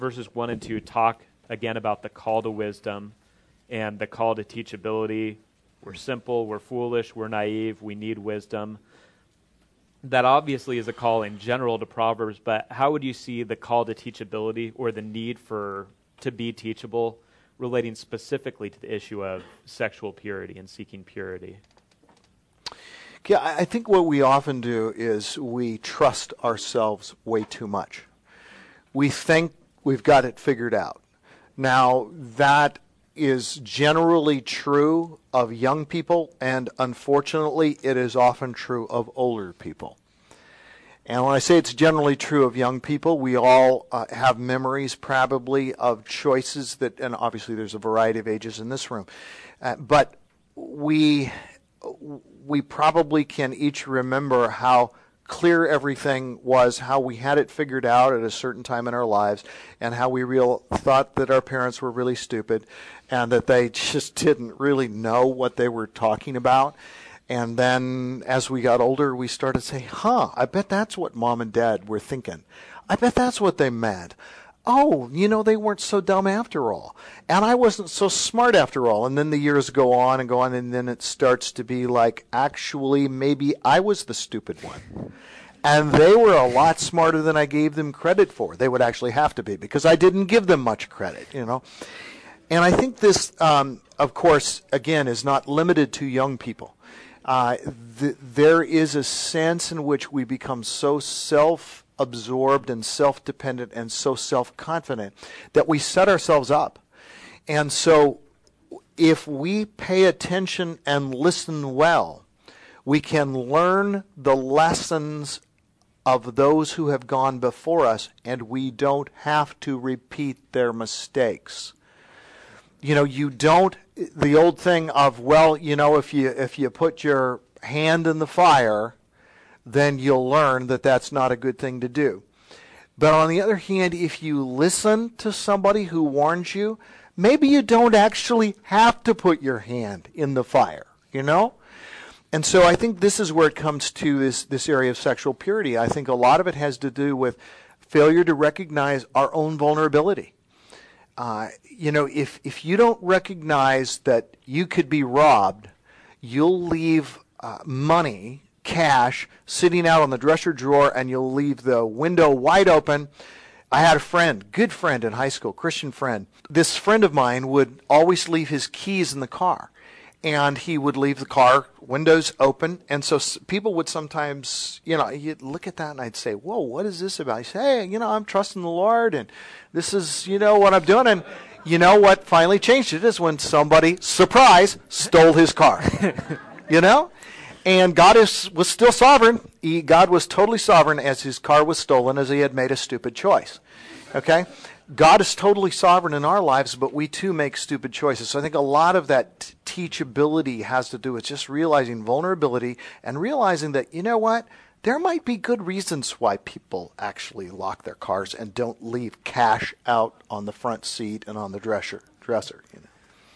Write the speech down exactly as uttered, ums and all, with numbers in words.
verses one and two talk again about the call to wisdom and the call to teachability. We're simple, we're foolish, we're naive, we need wisdom. That obviously is a call in general to Proverbs, but how would you see the call to teachability or the need for to be teachable relating specifically to the issue of sexual purity and seeking purity? Yeah, I think what we often do is we trust ourselves way too much. We think we've got it figured out. Now, that is generally true of young people, and unfortunately, it is often true of older people. And when I say it's generally true of young people, we all uh, have memories probably of choices that, and obviously there's a variety of ages in this room, uh, but we we probably can each remember how clear everything was, how we had it figured out at a certain time in our lives, and how we real thought that our parents were really stupid and that they just didn't really know what they were talking about. And then as we got older, we started to say, huh, I bet that's what mom and dad were thinking. I bet that's what they meant. Oh, you know, they weren't so dumb after all. And I wasn't so smart after all. And then the years go on and go on, and then it starts to be like, actually, maybe I was the stupid one. And they were a lot smarter than I gave them credit for. They would actually have to be, because I didn't give them much credit, you know. And I think this, um, of course, again, is not limited to young people. Uh, th- there is a sense in which we become so self-absorbed and self-dependent and so self-confident that we set ourselves up. And so if we pay attention and listen well, we can learn the lessons of those who have gone before us, and we don't have to repeat their mistakes. You know, you don't, the old thing of, well, you know, if you if you put your hand in the fire, then you'll learn that that's not a good thing to do. But on the other hand, if you listen to somebody who warns you, maybe you don't actually have to put your hand in the fire, you know? And so I think this is where it comes to this, this area of sexual purity. I think a lot of it has to do with failure to recognize our own vulnerability. Uh, you know, if, if you don't recognize that you could be robbed, you'll leave uh, money, cash, sitting out on the dresser drawer, and you'll leave the window wide open. I had a friend, good friend in high school, Christian friend. This friend of mine would always leave his keys in the car. And he would leave the car windows open. And so people would sometimes, you know, you'd look at that and I'd say, whoa, what is this about? He'd say, hey, you know, I'm trusting the Lord and this is, you know, what I'm doing. And you know what finally changed it is when somebody, surprise, stole his car. You know? And God is was still sovereign. He, God was totally sovereign as his car was stolen, as he had made a stupid choice. Okay? God is totally sovereign in our lives, but we too make stupid choices. So I think a lot of that t- teachability has to do with just realizing vulnerability and realizing that, you know what, there might be good reasons why people actually lock their cars and don't leave cash out on the front seat and on the dresser. dresser you know.